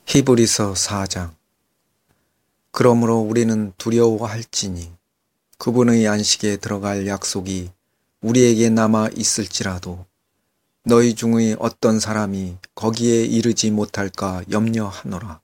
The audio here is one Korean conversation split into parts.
히브리서 4장. 그러므로 우리는 두려워할지니 그분의 안식에 들어갈 약속이 우리에게 남아 있을지라도 너희 중의 어떤 사람이 거기에 이르지 못할까 염려하노라.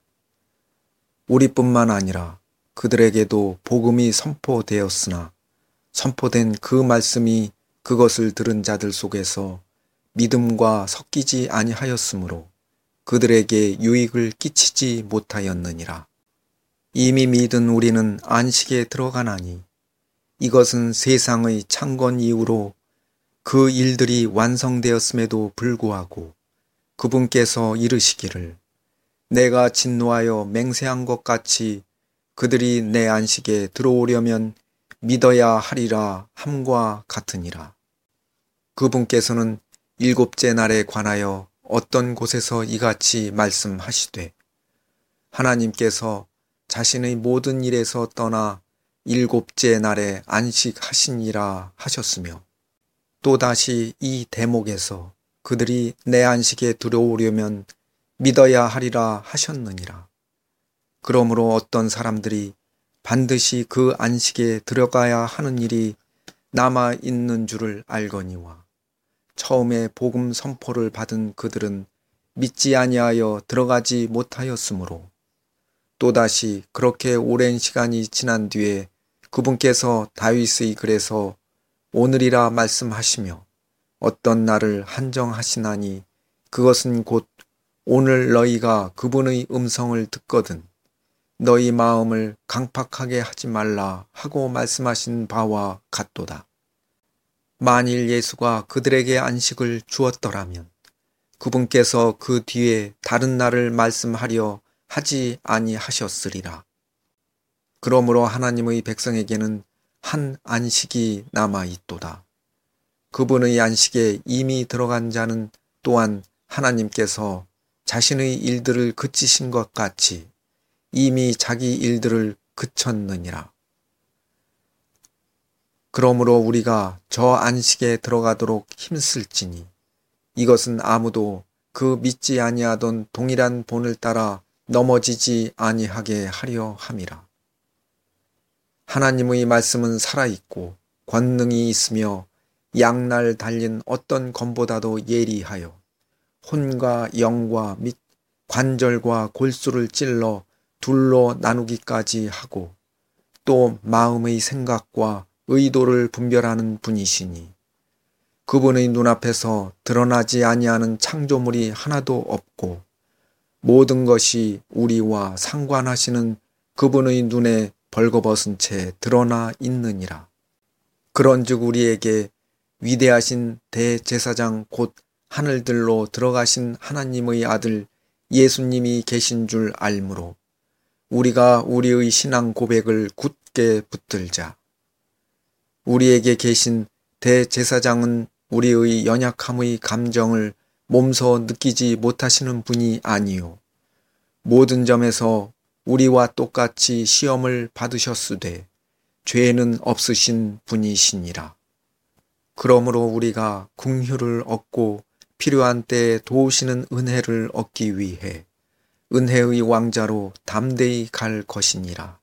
우리뿐만 아니라 그들에게도 복음이 선포되었으나 선포된 그 말씀이 그것을 들은 자들 속에서 믿음과 섞이지 아니하였으므로 그들에게 유익을 끼치지 못하였느니라. 이미 믿은 우리는 안식에 들어가나니 이것은 세상의 창건 이후로 그 일들이 완성되었음에도 불구하고 그분께서 이르시기를 내가 진노하여 맹세한 것 같이 그들이 내 안식에 들어오려면 믿어야 하리라 함과 같으니라. 그분께서는 일곱째 날에 관하여 어떤 곳에서 이같이 말씀하시되 하나님께서 자신의 모든 일에서 떠나 일곱째 날에 안식하시니라 하셨으며 또다시 이 대목에서 그들이 내 안식에 들어오려면 믿어야 하리라 하셨느니라. 그러므로 어떤 사람들이 반드시 그 안식에 들어가야 하는 일이 남아 있는 줄을 알거니와 처음에 복음 선포를 받은 그들은 믿지 아니하여 들어가지 못하였으므로 또다시 그렇게 오랜 시간이 지난 뒤에 그분께서 다윗의 글에서 오늘이라 말씀하시며 어떤 날을 한정하시나니 그것은 곧 오늘 너희가 그분의 음성을 듣거든 너희 마음을 강팍하게 하지 말라 하고 말씀하신 바와 같도다. 만일 예수가 그들에게 안식을 주었더라면 그분께서 그 뒤에 다른 날을 말씀하려 하지 아니하셨으리라. 그러므로 하나님의 백성에게는 한 안식이 남아 있도다. 그분의 안식에 이미 들어간 자는 또한 하나님께서 자신의 일들을 그치신 것 같이 이미 자기 일들을 그쳤느니라. 그러므로 우리가 저 안식에 들어가도록 힘쓸지니 이것은 아무도 그 믿지 아니하던 동일한 본을 따라 넘어지지 아니하게 하려 함이라. 하나님의 말씀은 살아있고 권능이 있으며 양날 달린 어떤 검보다도 예리하여 혼과 영과 및 관절과 골수를 찔러 둘로 나누기까지 하고 또 마음의 생각과 의도를 분별하는 분이시니 그분의 눈앞에서 드러나지 아니하는 창조물이 하나도 없고 모든 것이 우리와 상관하시는 그분의 눈에 벌거벗은 채 드러나 있느니라. 그런즉 우리에게 위대하신 대제사장 곧 하늘들로 들어가신 하나님의 아들 예수님이 계신 줄 알므로 우리가 우리의 신앙 고백을 굳게 붙들자. 우리에게 계신 대제사장은 우리의 연약함의 감정을 몸소 느끼지 못하시는 분이 아니요 모든 점에서 우리와 똑같이 시험을 받으셨으되 죄는 없으신 분이시니라. 그러므로 우리가 긍휼을 얻고 필요한 때에 도우시는 은혜를 얻기 위해 은혜의 왕자로 담대히 갈 것이니라.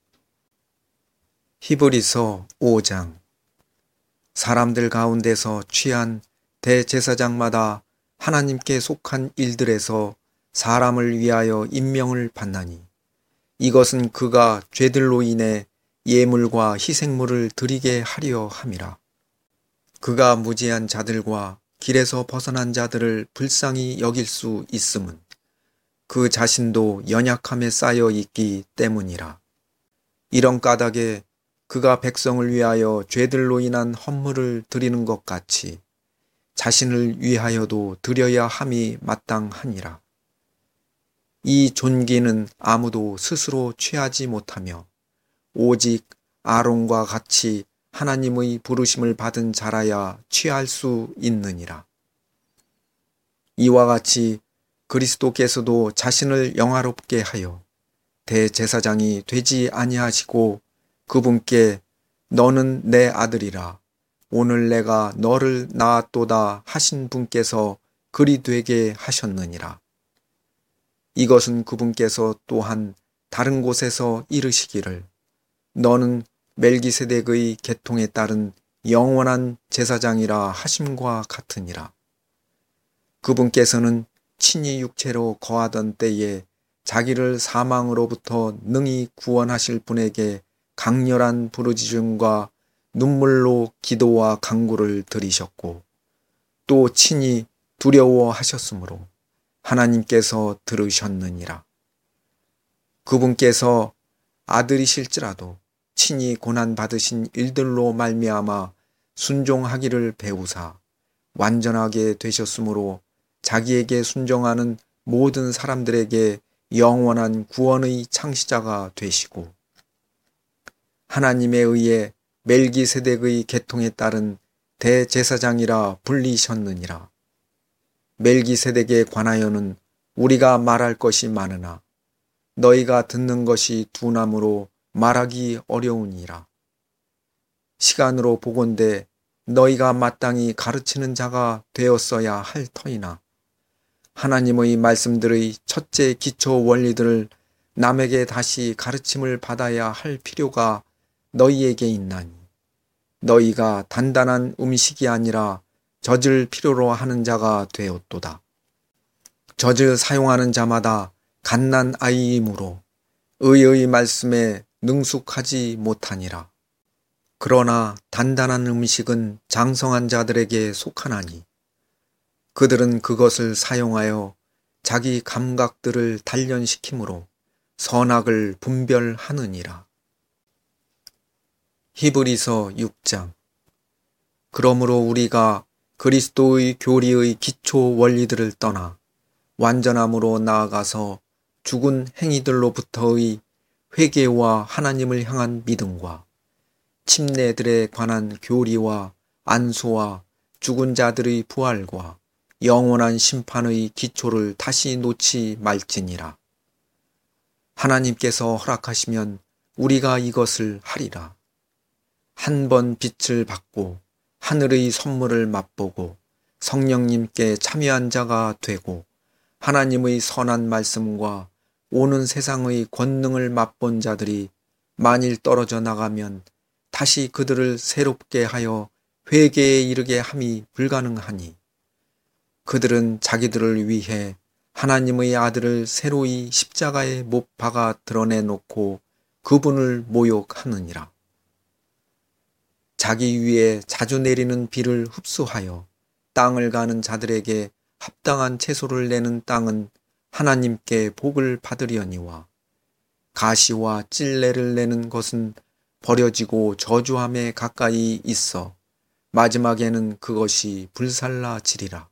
히브리서 5장. 사람들 가운데서 취한 대제사장마다 하나님께 속한 일들에서 사람을 위하여 임명을 받나니 이것은 그가 죄들로 인해 예물과 희생물을 드리게 하려 함이라. 그가 무지한 자들과 길에서 벗어난 자들을 불쌍히 여길 수 있음은 그 자신도 연약함에 쌓여 있기 때문이라. 이런 까닭에 그가 백성을 위하여 죄들로 인한 헌물을 드리는 것 같이 자신을 위하여도 드려야 함이 마땅하니라. 이 존귀는 아무도 스스로 취하지 못하며 오직 아론과 같이 하나님의 부르심을 받은 자라야 취할 수 있느니라. 이와 같이 그리스도께서도 자신을 영화롭게 하여 대제사장이 되지 아니하시고 그분께 너는 내 아들이라 오늘 내가 너를 낳았도다 하신 분께서 그리 되게 하셨느니라. 이것은 그분께서 또한 다른 곳에서 이르시기를 너는 멜기세덱의 계통에 따른 영원한 제사장이라 하심과 같으니라. 그분께서는 친히 육체로 거하던 때에 자기를 사망으로부터 능히 구원하실 분에게 강렬한 부르짖음과 눈물로 기도와 간구를 드리셨고 또 친히 두려워하셨으므로 하나님께서 들으셨느니라. 그분께서 아들이실지라도 친히 고난받으신 일들로 말미암아 순종하기를 배우사 완전하게 되셨으므로 자기에게 순종하는 모든 사람들에게 영원한 구원의 창시자가 되시고 하나님에 의해 멜기세덱의 계통에 따른 대제사장이라 불리셨느니라. 멜기세덱에 관하여는 우리가 말할 것이 많으나 너희가 듣는 것이 둔함으로 말하기 어려우니라. 시간으로 보건대 너희가 마땅히 가르치는 자가 되었어야 할 터이나 하나님의 말씀들의 첫째 기초 원리들을 남에게 다시 가르침을 받아야 할 필요가 너희에게 있나니 너희가 단단한 음식이 아니라 젖을 필요로 하는 자가 되었도다. 젖을 사용하는 자마다 갓난 아이이므로 의의 말씀에 능숙하지 못하니라. 그러나 단단한 음식은 장성한 자들에게 속하나니 그들은 그것을 사용하여 자기 감각들을 단련시키므로 선악을 분별하느니라. 히브리서 6장. 그러므로 우리가 그리스도의 교리의 기초 원리들을 떠나 완전함으로 나아가서 죽은 행위들로부터의 회개와 하나님을 향한 믿음과 침례들에 관한 교리와 안수와 죽은 자들의 부활과 영원한 심판의 기초를 다시 놓지 말지니라. 하나님께서 허락하시면 우리가 이것을 하리라. 한 번 빛을 받고 하늘의 선물을 맛보고 성령님께 참여한 자가 되고 하나님의 선한 말씀과 오는 세상의 권능을 맛본 자들이 만일 떨어져 나가면 다시 그들을 새롭게 하여 회개에 이르게 함이 불가능하니 그들은 자기들을 위해 하나님의 아들을 새로이 십자가에 못 박아 드러내놓고 그분을 모욕하느니라. 자기 위에 자주 내리는 비를 흡수하여 땅을 가는 자들에게 합당한 채소를 내는 땅은 하나님께 복을 받으려니와 가시와 찔레를 내는 것은 버려지고 저주함에 가까이 있어 마지막에는 그것이 불살라지리라.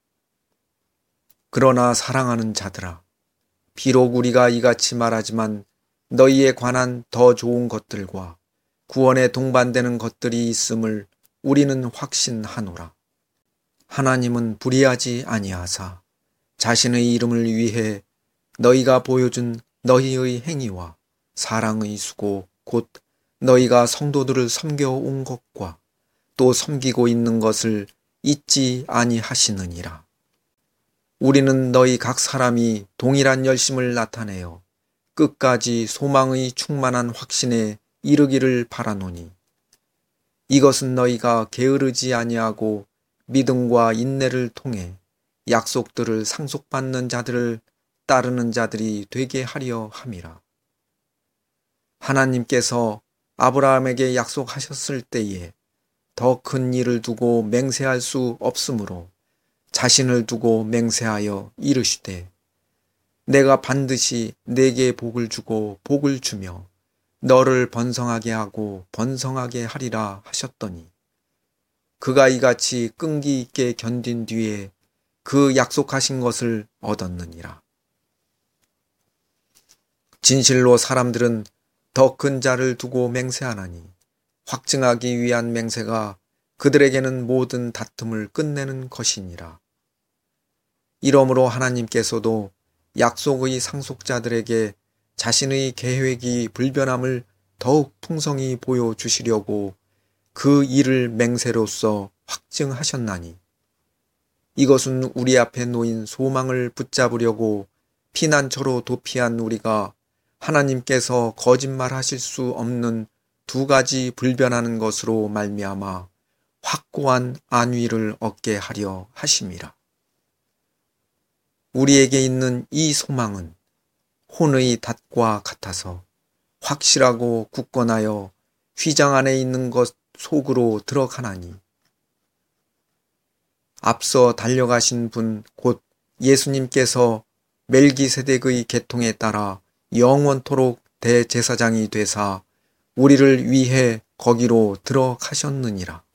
그러나 사랑하는 자들아, 비록 우리가 이같이 말하지만 너희에 관한 더 좋은 것들과 구원에 동반되는 것들이 있음을 우리는 확신하노라. 하나님은 불의하지 아니하사 자신의 이름을 위해 너희가 보여준 너희의 행위와 사랑의 수고 곧 너희가 성도들을 섬겨온 것과 또 섬기고 있는 것을 잊지 아니하시느니라. 우리는 너희 각 사람이 동일한 열심을 나타내어 끝까지 소망의 충만한 확신에 이르기를 바라노니 이것은 너희가 게으르지 아니하고 믿음과 인내를 통해 약속들을 상속받는 자들을 따르는 자들이 되게 하려 함이라. 하나님께서 아브라함에게 약속하셨을 때에 더 큰 일을 두고 맹세할 수 없으므로 자신을 두고 맹세하여 이르시되 내가 반드시 네게 복을 주고 복을 주며 너를 번성하게 하고 번성하게 하리라 하셨더니 그가 이같이 끈기 있게 견딘 뒤에 그 약속하신 것을 얻었느니라. 진실로 사람들은 더 큰 자를 두고 맹세하나니 확증하기 위한 맹세가 그들에게는 모든 다툼을 끝내는 것이니라. 이러므로 하나님께서도 약속의 상속자들에게 자신의 계획이 불변함을 더욱 풍성히 보여주시려고 그 일을 맹세로써 확증하셨나니 이것은 우리 앞에 놓인 소망을 붙잡으려고 피난처로 도피한 우리가 하나님께서 거짓말하실 수 없는 두 가지 불변하는 것으로 말미암아 확고한 안위를 얻게 하려 하심이라. 우리에게 있는 이 소망은 혼의 닷과 같아서 확실하고 굳건하여 휘장 안에 있는 것 속으로 들어가나니, 앞서 달려가신 분 곧 예수님께서 멜기세덱의 계통에 따라 영원토록 대제사장이 되사 우리를 위해 거기로 들어가셨느니라.